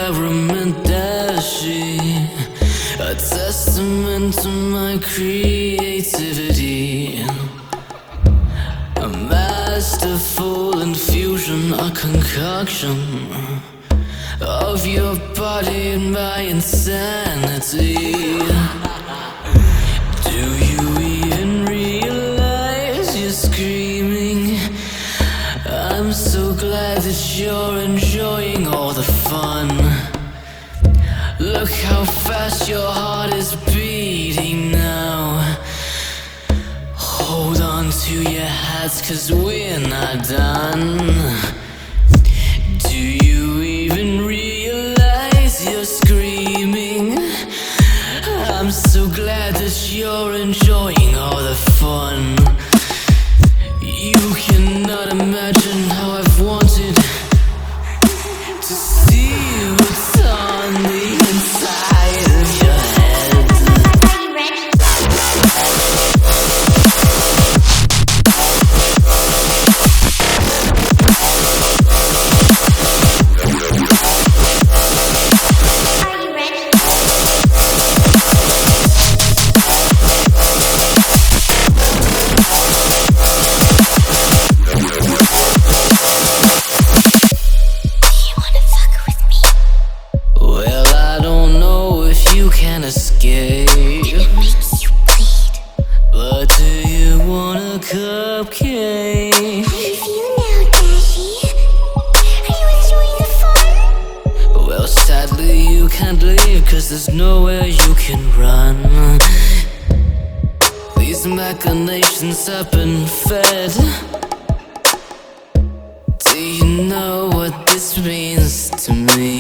experiment that she a testament to my creativity, a masterful infusion, a concoction of your body and my insanity. Do you even realize you're screaming? I'm so glad that you're enjoying all the fun. Look how fast your heart is beating now. Hold on to your hats, 'cause we're not done. Do you even realize you're screaming? I'm so glad that you're enjoying all the fun. You cannot imagine how I've wanted to see what's on the inside of your head. Well, I don't know if you can escape, It makes you bleed. but do you want a cupcake? How do you feel now, Dashi? Are you enjoying the fun? Well, sadly you can't leave, 'cause there's nowhere you can run. These machinations have been fed. Do you know what this means to me?